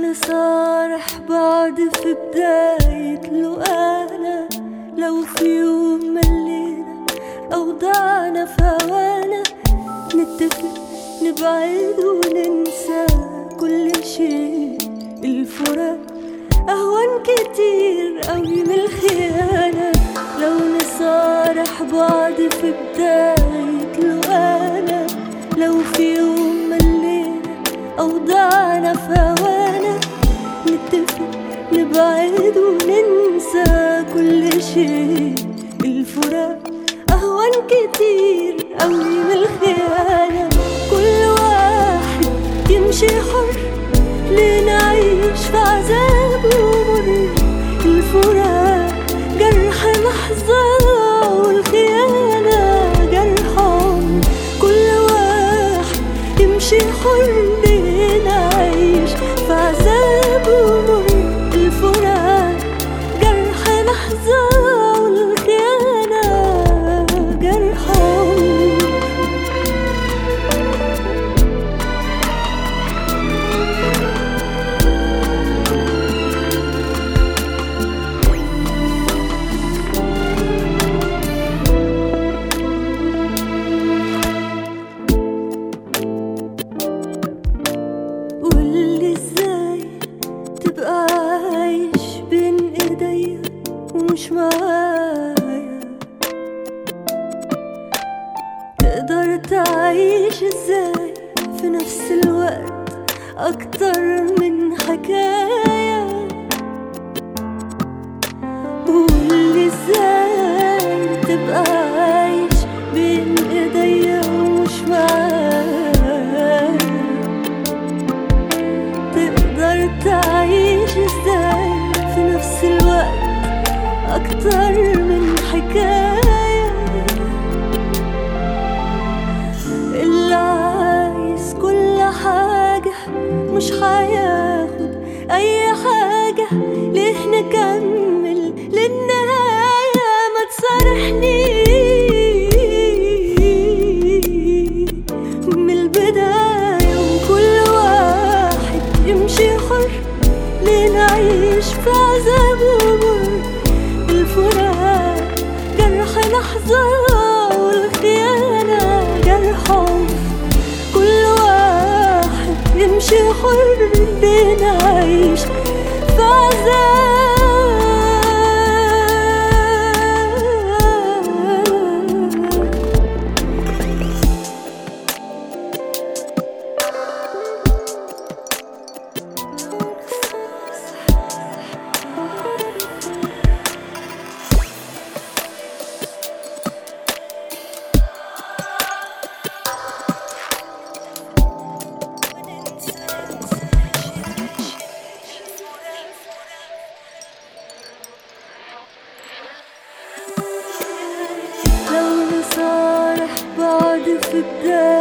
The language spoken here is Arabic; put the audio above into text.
نصارح بعض في بداية لقانا، لو في يوم ملينا أو ضعنا في هوانا، نتفق نبعد وننسى كل شيء. الفراق أهون كتير أوي من الخيانة. لو نصارح بعض في بداية لقانا، لو في يوم ملينا أو ضعنا في هوانا، نتفق نبعد وننسى كل شيء. الفراق أهون كتير أوي من الخيانة. كل واحد يمشي حر، لنعيش في عذاب ومر. الفراق جرح لحظة والخيانة جرح عمر. كل واحد يمشي حر، لنعيش في عذاب ومر. الفراق جرح لحظة والخيانة جرح عمر. قولي ازاي تبقى عايش بين ايديا ومش معايا؟ تقدر تعيش ازاي في نفس الوقت اكتر من حكاية؟ قولي ازاي تبقى عايش بين ايديا ومش معايا؟ تقدر تعيش ازاي في نفس الوقت اكتر من حكاية؟ اللي عايز كل حاجة مش هياخد اي حاجة. ليه نكمل للنهاية؟ ما تصارحني من البداية. وكل واحد يمشي حر، لنعيش في عذاب ومر. الفراق جرح لحظة والخيانة جرح عمر. كل واحد يمشي حر، لنعيش في عذاب. لو نصارح بعض في بداية